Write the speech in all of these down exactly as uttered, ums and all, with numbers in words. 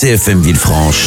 C F M Villefranche,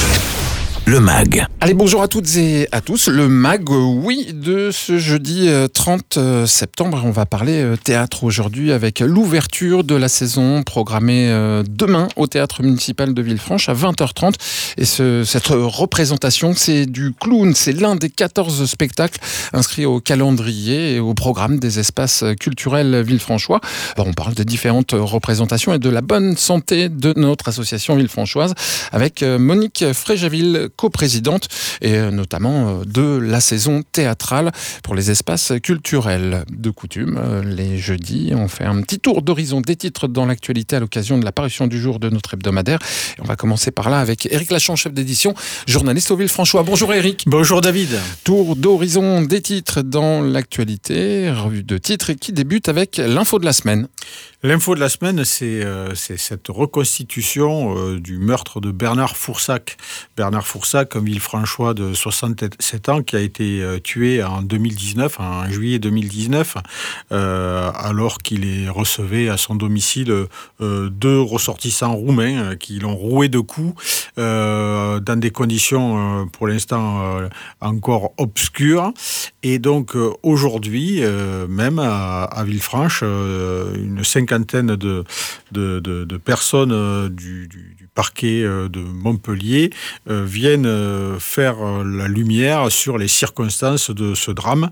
le M A G. Allez, bonjour à toutes et à tous. Le M A G, oui, de ce jeudi trente septembre. On va parler théâtre aujourd'hui avec l'ouverture de la saison programmée demain au Théâtre Municipal de Villefranche à vingt heures trente. Et ce, cette représentation, c'est du clown. C'est l'un des quatorze spectacles inscrits au calendrier et au programme des espaces culturels villefranchois. Alors, on parle de différentes représentations et de la bonne santé de notre association villefranchoise avec Monique Fréjaville, coprésidente, et notamment de la saison théâtrale pour les espaces culturels. De coutume, les jeudis, on fait un petit tour d'horizon des titres dans l'actualité à l'occasion de la parution du jour de notre hebdomadaire. Et on va commencer par là avec Éric Lachon, chef d'édition, journaliste au Villefranchois. Bonjour Éric. Bonjour David. Tour d'horizon des titres dans l'actualité, revue de titres qui débute avec l'info de la semaine. L'info de la semaine, c'est, euh, c'est cette reconstitution euh, du meurtre de Bernard Foursac. Bernard Foursac, un Villefranchois de soixante-sept ans, qui a été euh, tué en deux mille dix-neuf, en juillet deux mille dix-neuf, euh, alors qu'il est recevait à son domicile euh, deux ressortissants roumains euh, qui l'ont roué de coups euh, dans des conditions euh, pour l'instant euh, encore obscures. Et donc euh, aujourd'hui, euh, même à, à Villefranche, euh, une cinquantaine de, de, de, de personnes euh, du, du, du parquet euh, de Montpellier euh, viennent euh, faire euh, la lumière sur les circonstances de ce drame.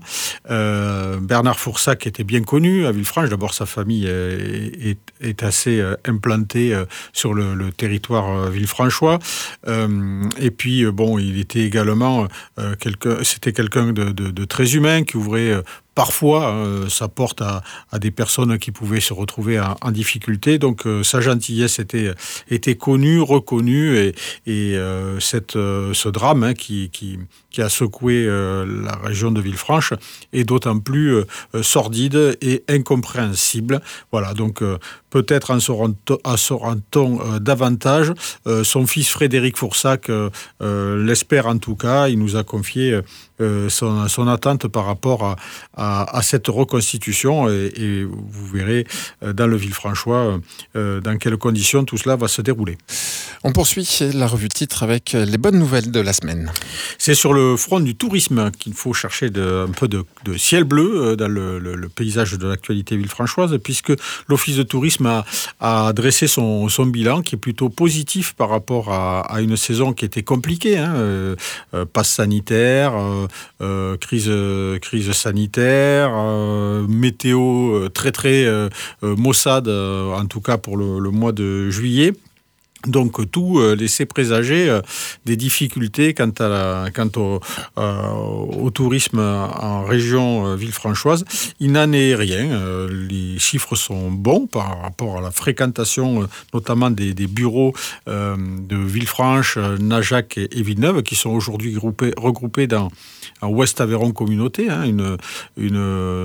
Euh, Bernard Foursac était bien connu à Villefranche. D'abord, sa famille est, est, est assez euh, implantée euh, sur le, le territoire euh, villefranchois. Euh, et puis, euh, bon, il était également euh, quelqu'un, c'était quelqu'un de, de, de très humain qui ouvrait euh, parfois euh, sa porte à, à des personnes qui pouvaient se retrouver en, en difficulté. Donc euh, sa gentillesse était, était connue, reconnue, et, et euh, cette, euh, ce drame hein, qui, qui, qui a secoué euh, la région de Villefranche est d'autant plus euh, sordide et incompréhensible. Voilà, donc euh, peut-être en saura-t-on, en saura-t-on euh, davantage. Euh, son fils Frédéric Foursac euh, euh, l'espère en tout cas. Il nous a confié euh, son, son attente par rapport à, à à cette reconstitution et, et vous verrez dans le Villefranchois euh, dans quelles conditions tout cela va se dérouler. On poursuit la revue titre avec les bonnes nouvelles de la semaine. C'est sur le front du tourisme qu'il faut chercher de, un peu de, de ciel bleu dans le, le, le paysage de l'actualité villefranchoise, puisque l'Office de tourisme a, a dressé son, son bilan qui est plutôt positif par rapport à, à une saison qui était compliquée. Hein, euh, passe sanitaire, euh, euh, crise, crise sanitaire, Euh, météo très très euh, maussade, euh, en tout cas pour le, le mois de juillet. Donc tout euh, laissait présager euh, des difficultés quant, à la, quant au, euh, au tourisme en région euh, villefranchoise. Il n'en est rien. Euh, les chiffres sont bons par rapport à la fréquentation, euh, notamment des, des bureaux euh, de Villefranche, Najac et, et Villeneuve, qui sont aujourd'hui groupés, regroupés dans en Ouest Aveyron Communauté, hein, une, une,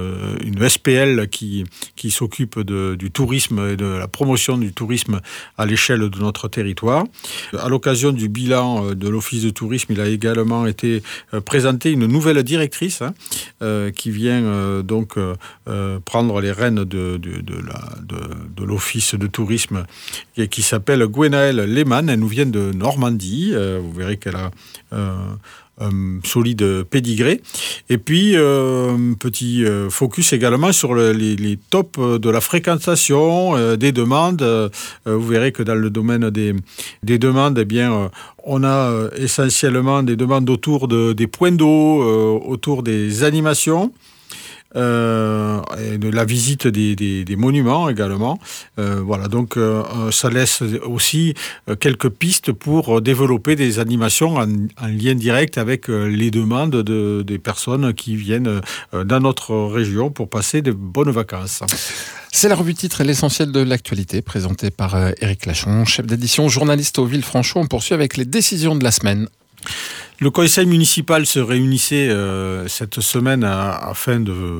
une S P L qui, qui s'occupe de, du tourisme et de la promotion du tourisme à l'échelle de notre territoire. À l'occasion du bilan de l'Office de tourisme, il a également été présenté une nouvelle directrice hein, euh, qui vient euh, donc euh, prendre les rênes de, de, de, la, de, de l'Office de tourisme qui, qui s'appelle Gwenaëlle Lehmann. Elle nous vient de Normandie. Euh, vous verrez qu'elle a euh, un solide pédigré. Et puis, euh, petit euh, focus également sur le, les, les tops de la fréquentation euh, des demandes. Euh, vous verrez que dans le domaine des, des demandes, eh bien, euh, on a euh, essentiellement des demandes autour de, des points d'eau, euh, autour des animations. Euh, et de la visite des, des, des monuments également. Euh, voilà, donc euh, ça laisse aussi quelques pistes pour développer des animations en, en lien direct avec les demandes de, des personnes qui viennent dans notre région pour passer de bonnes vacances. C'est la revue titre et l'essentiel de l'actualité, présentée par Éric Lachon, chef d'édition, journaliste au Villefranchois. On poursuit avec les décisions de la semaine. Le conseil municipal se réunissait euh, cette semaine à, afin de,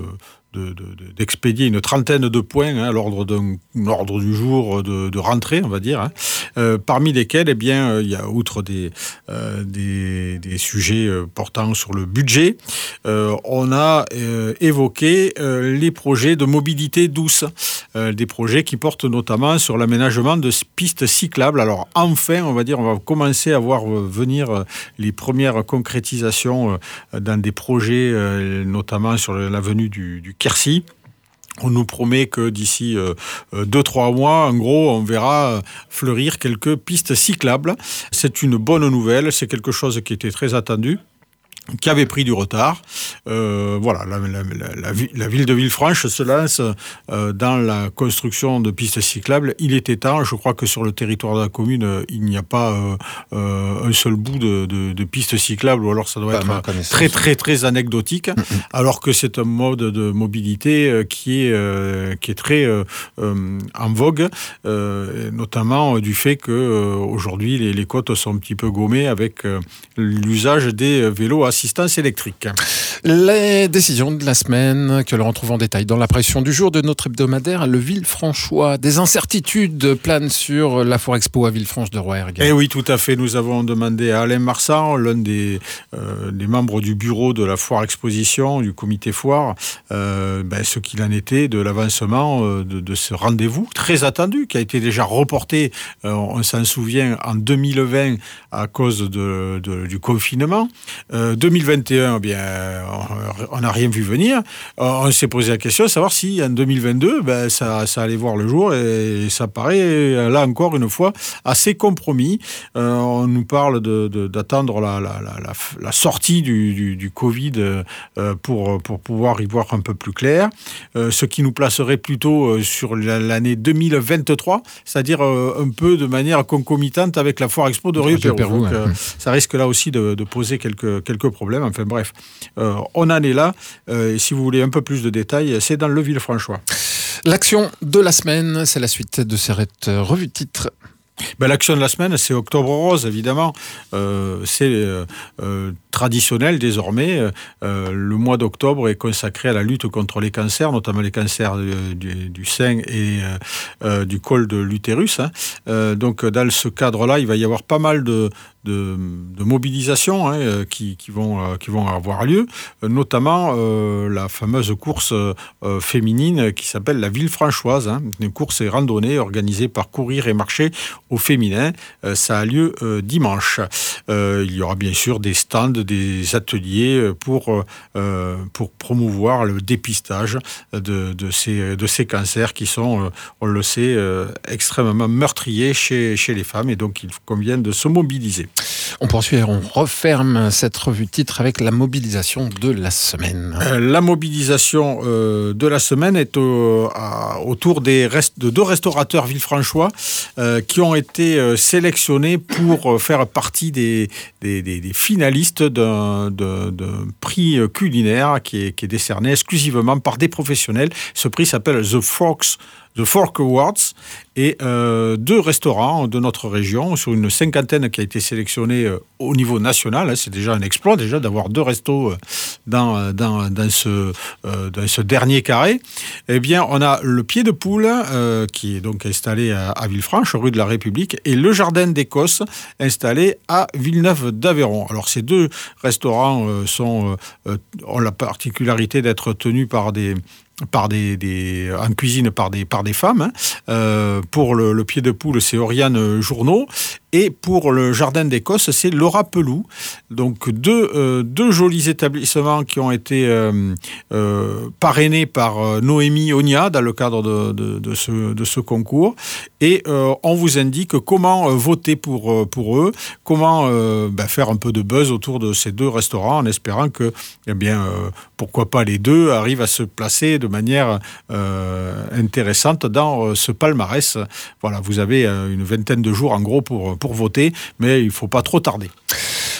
de, de, d'expédier une trentaine de points hein, à l'ordre d'un ordre du jour de, de rentrée, on va dire, hein, euh, parmi lesquels, eh bien, il y a outre des, euh, des, des sujets portant sur le budget, euh, on a euh, évoqué euh, les projets de mobilité douce, euh, des projets qui portent notamment sur l'aménagement de pistes cyclables. Alors enfin, on va dire, on va commencer à voir venir les premières concrétisations dans des projets, euh, notamment sur l'avenue du, du Quercy. On nous promet que d'ici euh, deux trois mois, en gros, on verra fleurir quelques pistes cyclables. C'est une bonne nouvelle, c'est quelque chose qui était très attendu, qui avait pris du retard. Euh, voilà, la, la, la, la, la ville de Villefranche se lance euh, dans la construction de pistes cyclables. Il était temps. Je crois que sur le territoire de la commune, euh, il n'y a pas euh, euh, un seul bout de, de, de pistes cyclables, ou alors ça doit pas être très, très, très anecdotique, mm-hmm. alors que c'est un mode de mobilité euh, qui, est, euh, qui est très euh, euh, en vogue, euh, notamment euh, du fait qu'aujourd'hui, euh, les, les côtes sont un petit peu gommées avec euh, l'usage des vélos à assistance électrique. Les décisions de la semaine que l'on retrouve en détail dans la pression du jour de notre hebdomadaire, le Villefranchois. Des incertitudes planent sur la Foire Expo à Villefranche-de-Rouergue. Eh oui, tout à fait. Nous avons demandé à Alain Marsan, l'un des, euh, des membres du bureau de la Foire Exposition, du comité Foire, euh, ben, ce qu'il en était de l'avancement euh, de, de ce rendez-vous très attendu, qui a été déjà reporté, euh, on s'en souvient, en deux mille vingt à cause de, de, du confinement. Euh, deux mille vingt et un, eh bien, on n'a rien vu venir. On s'est posé la question de savoir si en deux mille vingt-deux, ben, ça, ça allait voir le jour, et ça paraît, là encore une fois, assez compromis. Euh, on nous parle de, de, d'attendre la, la, la, la, la sortie du, du, du Covid euh, pour, pour pouvoir y voir un peu plus clair, euh, ce qui nous placerait plutôt sur l'année deux mille vingt-trois, c'est-à-dire euh, un peu de manière concomitante avec la Foire Expo de Rieux-Pérou. Donc, euh, ça risque là aussi de, de poser quelques, quelques problèmes. Enfin bref, euh, on en est là. Euh, et si vous voulez un peu plus de détails, c'est dans le Villefranchois. L'action de la semaine, c'est la suite de cette revue de titres. Ben, l'action de la semaine, c'est Octobre Rose, évidemment. Euh, c'est euh, euh, traditionnel désormais. Euh, le mois d'octobre est consacré à la lutte contre les cancers, notamment les cancers du, du, du sein et euh, euh, du col de l'utérus. Hein. Euh, donc, dans ce cadre-là, il va y avoir pas mal de, de, de mobilisations hein, qui, qui, vont, euh, qui vont avoir lieu, notamment euh, la fameuse course euh, féminine qui s'appelle la Villefranchoise, hein, une course et randonnée organisée par Courir et Marcher au féminin. Euh, ça a lieu euh, dimanche. Euh, il y aura bien sûr des stands, des ateliers pour, euh, pour promouvoir le dépistage de, de, ces, de ces cancers qui sont, euh, on le sait, euh, extrêmement meurtriers chez, chez les femmes, et donc il convient de se mobiliser. On poursuit et on referme cette revue de titre avec la mobilisation de la semaine. Euh, la mobilisation euh, de la semaine est au, à, autour des rest, de deux restaurateurs villefranchois euh, qui ont été euh, sélectionnés pour faire partie des, des, des, des finalistes d'un, d'un, d'un prix culinaire qui est, qui est décerné exclusivement par des professionnels. Ce prix s'appelle The Forks The Fork Awards, et euh, deux restaurants de notre région, sur une cinquantaine qui a été sélectionnée euh, au niveau national. Hein, c'est déjà un exploit déjà d'avoir deux restos euh, dans, dans, dans, ce, euh, dans ce dernier carré. Eh bien, on a le Pied de Poule, euh, qui est donc installé à, à Villefranche, rue de la République, et le Jardin d'Écosse, installé à Villeneuve-d'Aveyron. Alors, ces deux restaurants euh, sont, euh, ont la particularité d'être tenus par des... par des, des en cuisine par des par des femmes. Hein. Euh, pour le, le Pied de Poule, c'est Oriane Journeau, et pour le Jardin d'Écosse, c'est Laura Peloux. Donc deux euh, deux jolis établissements qui ont été euh, euh, parrainés par euh, Noémie Ogna dans le cadre de, de, de ce de ce concours. Et euh, on vous indique comment euh, voter pour pour eux, comment euh, ben, faire un peu de buzz autour de ces deux restaurants, en espérant que, eh bien, euh, pourquoi pas les deux arrivent à se placer de manière euh, intéressante dans euh, ce palmarès. Voilà, vous avez euh, une vingtaine de jours en gros pour, pour voter, mais il ne faut pas trop tarder.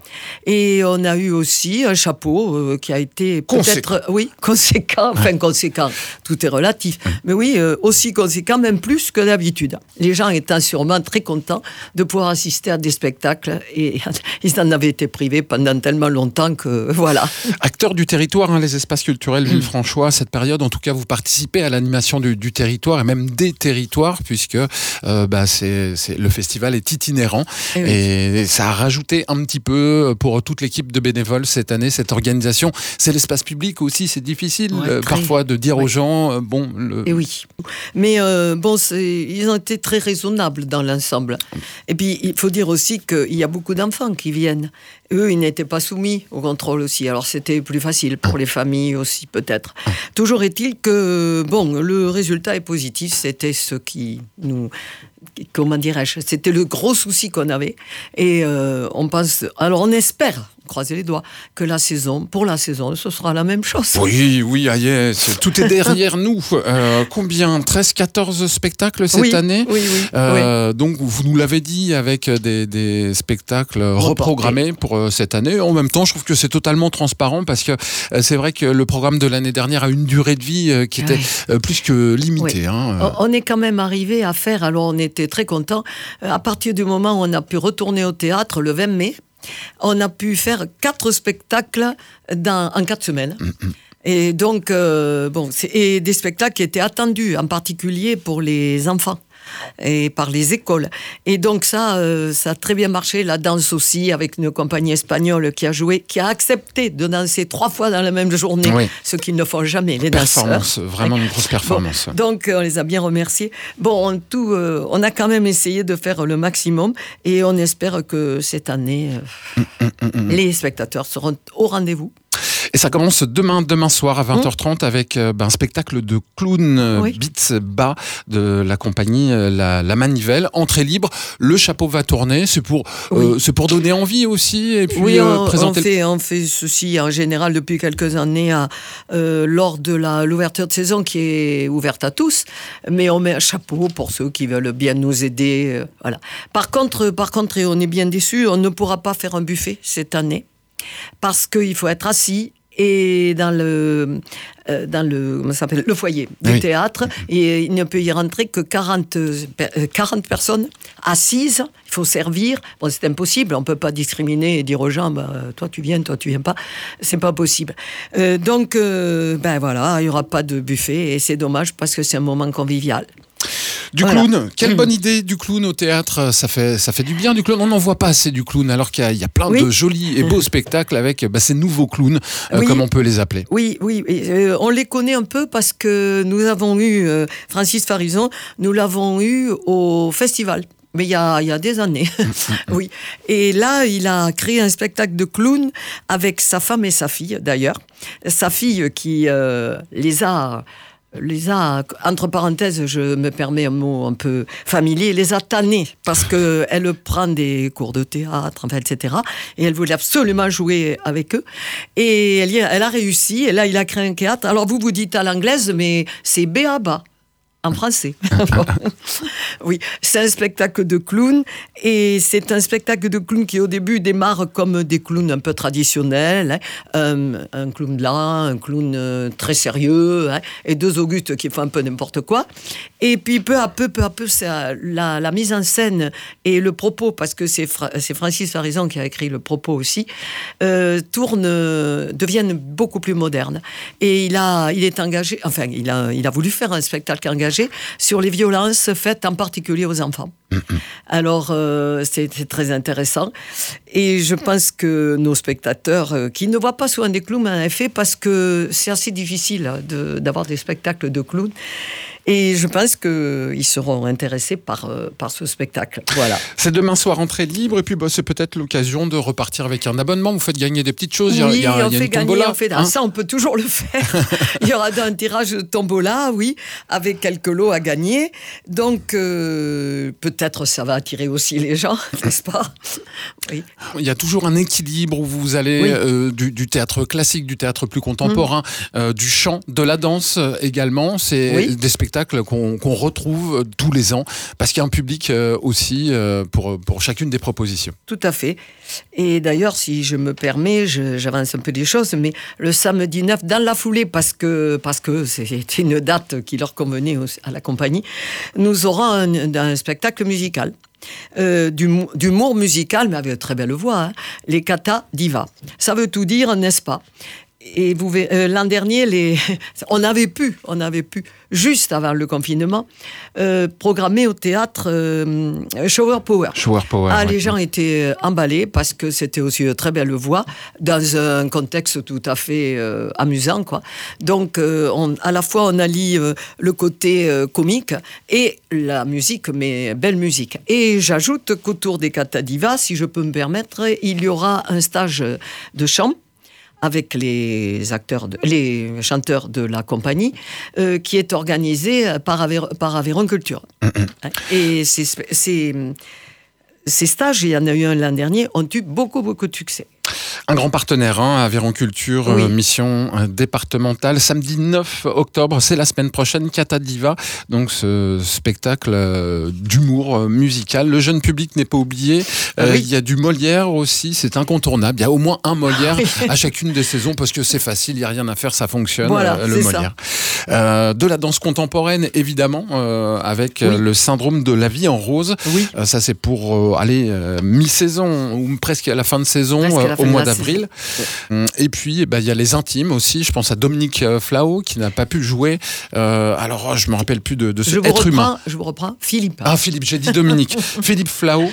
Et on a eu aussi un chapeau euh, qui a été Conséquent. peut-être, oui, conséquent, enfin conséquent, tout est relatif, mais oui, euh, aussi conséquent, même plus que d'habitude. Les gens étant sûrement très contents de pouvoir assister à des spectacles et ils en avaient été privés pendant tellement longtemps que voilà. Acteurs du territoire, hein, les espaces culturels Villefranchois, cette période, en tout cas, vous participez à l'animation du, du territoire et même des territoires, puisque euh, bah, c'est, c'est, le festival est itinérant Et oui. et ça a rajouté un petit peu pour toute l'équipe de bénévoles cette année, cette organisation. C'est l'espace public aussi, c'est difficile Ouais, euh, très. parfois de dire Ouais. aux gens, euh, bon... Le... Et oui. Mais euh, bon, c'est, ils ont été très raisonnables dans l'ensemble. Et puis, il faut dire aussi qu'il y a beaucoup d'enfants qui viennent. Eux, ils n'étaient pas soumis au contrôle aussi. Alors, c'était plus facile pour les familles aussi, peut-être. Toujours est-il que, bon, le résultat est positif. C'était ce qui nous... Comment dirais-je ? C'était le gros souci qu'on avait. Et euh, on pense... Alors, on espère, croisez les doigts, que la saison, pour la saison, ce sera la même chose. Oui, oui, ah yes, tout est derrière nous. Euh, combien ? treize, quatorze spectacles cette oui, année Oui, oui. Euh, oui. Donc, vous nous l'avez dit, avec des, des spectacles reprogrammés pour euh, cette année. En même temps, je trouve que c'est totalement transparent parce que euh, c'est vrai que le programme de l'année dernière a une durée de vie euh, qui était Ouais. euh, plus que limitée. Oui. Hein, euh. On est quand même arrivé à faire, alors on était très contents, à partir du moment où on a pu retourner au théâtre le vingt mai, on a pu faire quatre spectacles dans, en quatre semaines. Mm-hmm. Et donc, euh, bon, c'est, et des spectacles qui étaient attendus, en particulier pour les enfants et par les écoles. Et donc ça, euh, ça a très bien marché. La danse aussi, avec une compagnie espagnole qui a joué, qui a accepté de danser trois fois dans la même journée, oui. Ce qu'ils ne font jamais, les performance, danseurs. Vraiment une grosse performance. Bon, donc, on les a bien remerciés. Bon, en tout, euh, on a quand même essayé de faire le maximum et on espère que cette année, euh, mm, mm, mm. les spectateurs seront au rendez-vous. Et ça commence demain, demain soir à vingt heures trente mmh. avec euh, ben, un spectacle de clown euh, oui. Beats Bas de la compagnie euh, la, la Manivelle. Entrée libre, le chapeau va tourner. C'est pour, oui. euh, c'est pour donner envie aussi. Et puis, oui, on, euh, présenter... on, fait, on fait ceci en général depuis quelques années à, euh, lors de la, l'ouverture de saison qui est ouverte à tous. Mais on met un chapeau pour ceux qui veulent bien nous aider. Euh, voilà. Par contre, par contre, et on est bien déçus, on ne pourra pas faire un buffet cette année. Parce qu'il faut être assis et dans le, euh, dans le, comment ça s'appelle, le foyer du oui. théâtre, et il ne peut y rentrer que quarante, quarante personnes assises. Il faut servir. Bon, c'est impossible. On ne peut pas discriminer et dire aux gens, bah, toi tu viens, toi tu viens pas. C'est pas possible. Euh, donc, euh, ben voilà, il n'y aura pas de buffet et c'est dommage parce que c'est un moment convivial. Du voilà. Clown, quelle bonne idée du clown au théâtre, ça fait, ça fait du bien du clown, on n'en voit pas assez du clown alors qu'il y a, il y a plein oui. de jolis et beaux spectacles avec bah, ces nouveaux clowns, euh, oui. comme on peut les appeler. Oui, oui, euh, on les connaît un peu parce que nous avons eu, euh, Francis Farison, nous l'avons eu au festival. Mais il y a, il y a des années, oui. Et là, il a créé un spectacle de clown avec sa femme et sa fille, d'ailleurs. Sa fille qui euh, les a... les a, entre parenthèses, je me permets un mot un peu familier, les a tannés parce qu'elle prend des cours de théâtre, enfin, et cetera. Et elle voulait absolument jouer avec eux. Et elle, elle a réussi. Et là, il a créé un théâtre. Alors, vous vous dites à l'anglaise, mais c'est B A B A. En français. Oui, c'est un spectacle de clown et c'est un spectacle de clown qui au début démarre comme des clowns un peu traditionnels, hein. un, un clown blanc, un clown euh, très sérieux, hein, et deux Augustes qui font un peu n'importe quoi. Et puis peu à peu, peu à peu, c'est la, la mise en scène et le propos, parce que c'est, Fra- c'est Francis Farison qui a écrit le propos aussi, euh, tournent, euh, deviennent beaucoup plus modernes. Et il a, il est engagé, enfin, il a, il a voulu faire un spectacle engagé sur les violences faites en particulier aux enfants. Mm-hmm. Alors, euh, c'est, c'est très intéressant. Et je pense que nos spectateurs, euh, qui ne voient pas souvent des clowns, en effet, parce que c'est assez difficile de, d'avoir des spectacles de clowns. Et je pense qu'ils seront intéressés par, euh, par ce spectacle. Voilà. C'est demain soir, entrée libre, et puis bah, c'est peut-être l'occasion de repartir avec un abonnement. Vous faites gagner des petites choses. Oui, il y a, il y a, on il y a fait une gagner, tombola. on fait, hein? Ça, on peut toujours le faire. Il y aura un tirage de tombola, oui, avec quelques lots à gagner. Donc, euh, peut-être ça va attirer aussi les gens, n'est-ce pas? Oui. Il y a toujours un équilibre où vous allez oui. euh, du, du théâtre classique, du théâtre plus contemporain, mmh. euh, du chant, de la danse également. C'est oui. des spectacles spectacle qu'on, qu'on retrouve tous les ans, parce qu'il y a un public euh, aussi euh, pour, pour chacune des propositions. Tout à fait. Et d'ailleurs, si je me permets, je, j'avance un peu des choses, mais le samedi neuf, dans la foulée, parce que, parce que c'est une date qui leur convenait à la compagnie, nous aurons un, un spectacle musical. Euh, d'humour musical, mais avec une très belle voix, hein, les Kata Divas. Ça veut tout dire, n'est-ce pas? Et vous, euh, l'an dernier, les... on avait pu, on avait pu, juste avant le confinement, euh, programmer au théâtre euh, Shower Power. Shower Power. Ah, ouais. Les gens étaient emballés parce que c'était aussi une très belle voix dans un contexte tout à fait euh, amusant, quoi. Donc, euh, on, à la fois, on allie euh, le côté euh, comique et la musique, mais belle musique. Et j'ajoute qu'autour des Kata Divas, si je peux me permettre, il y aura un stage de chant avec les acteurs, de, les chanteurs de la compagnie, euh, qui est organisé par, Aver, par Aveyron Culture. Mm-hmm. Et ces, ces, ces stages, il y en a eu un l'an dernier, ont eu beaucoup, beaucoup de succès. Un grand partenaire, hein, Aveyron Culture, oui. euh, mission euh, départementale. Samedi neuf octobre, c'est la semaine prochaine, Kata Diva, donc ce spectacle euh, d'humour euh, musical. Le jeune public n'est pas oublié. Euh, oui. Il y a du Molière aussi, c'est incontournable. Il y a au moins un Molière à chacune des saisons parce que c'est facile, il n'y a rien à faire, ça fonctionne. Voilà, euh, le Molière. Euh, de la danse contemporaine, évidemment, euh, avec oui. euh, le syndrome de la vie en rose. Oui. Euh, ça, c'est pour euh, aller euh, mi-saison ou presque à la fin de saison. Au mois d'avril. Ouais. Et puis, il bah, y a les intimes aussi. Je pense à Dominique Flao qui n'a pas pu jouer. Euh, alors, je ne me rappelle plus de, de ce je être reprends, humain. Je vous reprends. Philippe. Ah, Philippe, j'ai dit Dominique. Philippe Flao.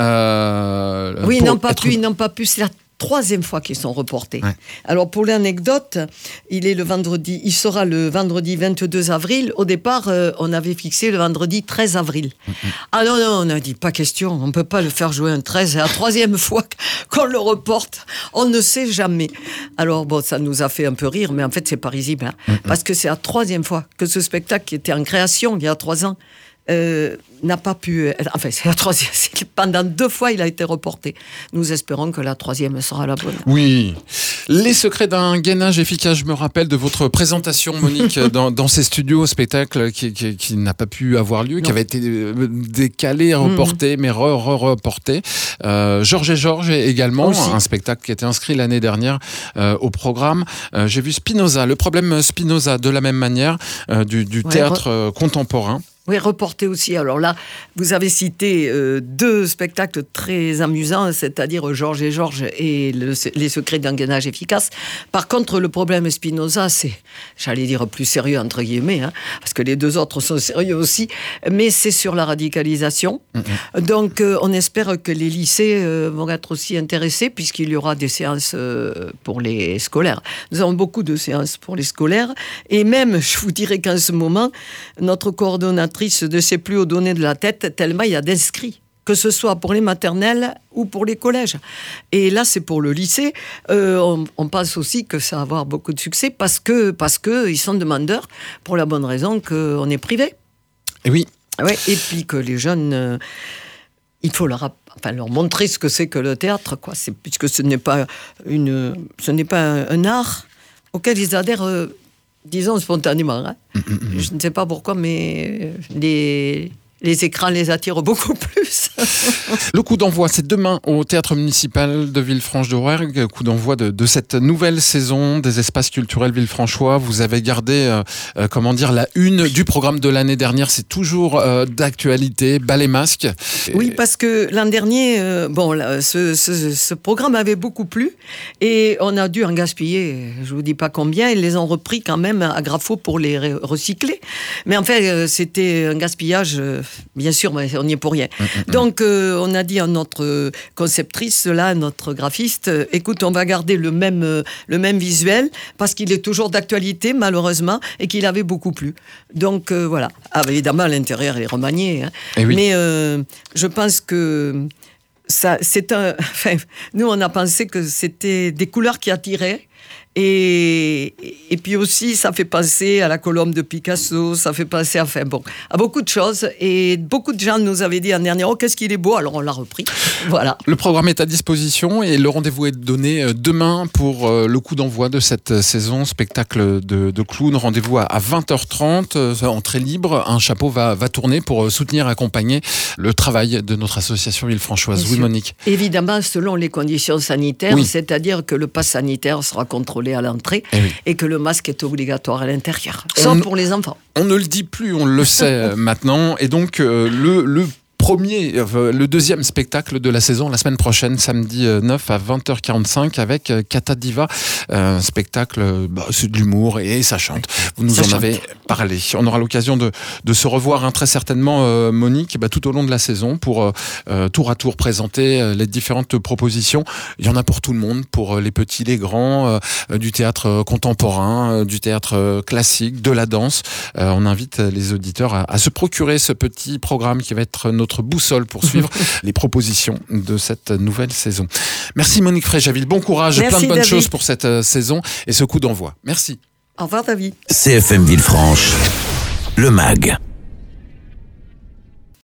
Euh, oui, ils n'ont pas pu. Ils n'ont pas pu. C'est la troisième fois qu'ils sont reportés. Ouais. Alors, pour l'anecdote, il est le vendredi. Il sera le vendredi vingt-deux avril. Au départ, euh, on avait fixé le vendredi treize avril. Mm-hmm. Ah non, non, on a dit pas question. On ne peut pas le faire jouer un treize. C'est la troisième fois qu'on le reporte. On ne sait jamais. Alors, bon, ça nous a fait un peu rire, mais en fait, c'est pas risible. Hein, mm-hmm. Parce que c'est la troisième fois que ce spectacle, qui était en création il y a trois ans, Euh, n'a pas pu... Enfin, c'est la troisième. C'est pendant deux fois, il a été reporté. Nous espérons que la troisième sera la bonne. Oui. Les secrets d'un gainage efficace, je me rappelle de votre présentation, Monique, dans, dans ces studios, spectacle qui, qui, qui n'a pas pu avoir lieu, non. qui avait été décalé, reporté, mmh. mais re-reporté. Euh, Georges et Georges également, aussi. Un spectacle qui était inscrit l'année dernière euh, au programme. Euh, j'ai vu Spinoza, le problème Spinoza, de la même manière, euh, du, du ouais, théâtre re... euh, contemporain. Oui, reporté aussi. Alors là, vous avez cité euh, deux spectacles très amusants, c'est-à-dire Georges et Georges et le, les secrets d'un gainage efficace. Par contre, le problème Spinoza, c'est, j'allais dire, plus sérieux, entre guillemets, hein, parce que les deux autres sont sérieux aussi, mais c'est sur la radicalisation. Mm-hmm. Donc, euh, on espère que les lycées euh, vont être aussi intéressés, puisqu'il y aura des séances euh, pour les scolaires. Nous avons beaucoup de séances pour les scolaires, et même, je vous dirais qu'en ce moment, notre coordonnatrice ne sait plus où donner de la tête, tellement il y a d'inscrits, que ce soit pour les maternelles ou pour les collèges. Et là, c'est pour le lycée. Euh, on, on pense aussi que ça va avoir beaucoup de succès parce que parce que ils sont demandeurs pour la bonne raison qu'on est privé. Et oui. Ouais, et puis que les jeunes, euh, il faut leur, enfin, leur montrer ce que c'est que le théâtre, quoi. C'est, puisque ce n'est pas une, ce n'est pas un, un art auquel ils adhèrent. Euh, Disons spontanément. Hein. Mmh, mmh. Je ne sais pas pourquoi, mais les, les écrans les attirent beaucoup plus. Le coup d'envoi, c'est demain au Théâtre municipal de Villefranche-de-Rouergue. Coup d'envoi de, de cette nouvelle saison des espaces culturels villefranchois. Vous avez gardé, euh, euh, comment dire, la une du programme de l'année dernière. C'est toujours euh, d'actualité, bal et masque. Et... Oui, parce que l'an dernier, euh, bon, là, ce, ce, ce programme avait beaucoup plu et on a dû en gaspiller, je ne vous dis pas combien. Ils les ont repris quand même à Grafo pour les recycler. Mais en fait, euh, c'était un gaspillage, euh, bien sûr, mais on n'y est pour rien. Mmh, Donc, euh, on a dit à notre conceptrice, là, notre graphiste, euh, écoute, on va garder le même, euh, le même visuel parce qu'il est toujours d'actualité, malheureusement, et qu'il avait beaucoup plu. Donc, euh, voilà. Ah, évidemment, à l'intérieur, il est remanié. Hein. Oui. Mais euh, je pense que ça, c'est un... Enfin, nous, on a pensé que c'était des couleurs qui attiraient Et, et puis aussi, ça fait penser à la colombe de Picasso, ça fait penser à, enfin, bon, à beaucoup de choses. Et beaucoup de gens nous avaient dit en dernier, oh, qu'est-ce qu'il est beau, alors on l'a repris. Voilà. Le programme est à disposition et le rendez-vous est donné demain pour le coup d'envoi de cette saison, spectacle de, de clown. Rendez-vous à vingt heures trente, entrée libre. Un chapeau va, va tourner pour soutenir, accompagner le travail de notre association Villefranchoise. Oui, Monique. Évidemment, selon les conditions sanitaires, oui. C'est-à-dire que le pass sanitaire sera contrôlé à l'entrée et, oui. et que le masque est obligatoire à l'intérieur, sauf on, pour les enfants. On ne le dit plus, on le sait maintenant. Et donc, euh, le... le Premier, euh, le deuxième spectacle de la saison, la semaine prochaine, samedi neuf à vingt heures quarante-cinq, avec Kata Diva. Un euh, spectacle, bah, c'est de l'humour et ça chante. Vous nous ça en chante. avez parlé. On aura l'occasion de, de se revoir hein, très certainement, euh, Monique, bah, tout au long de la saison pour euh, tour à tour présenter euh, les différentes propositions. Il y en a pour tout le monde, pour les petits, les grands, euh, du théâtre contemporain, euh, du théâtre euh, classique, de la danse. Euh, on invite les auditeurs à, à se procurer ce petit programme qui va être notre boussole pour suivre les propositions de cette nouvelle saison. Merci Monique Fréjaville, bon courage, Merci, plein de bonnes David. choses pour cette euh, saison et ce coup d'envoi. Merci. Au revoir David. C F M Villefranche, le M A G.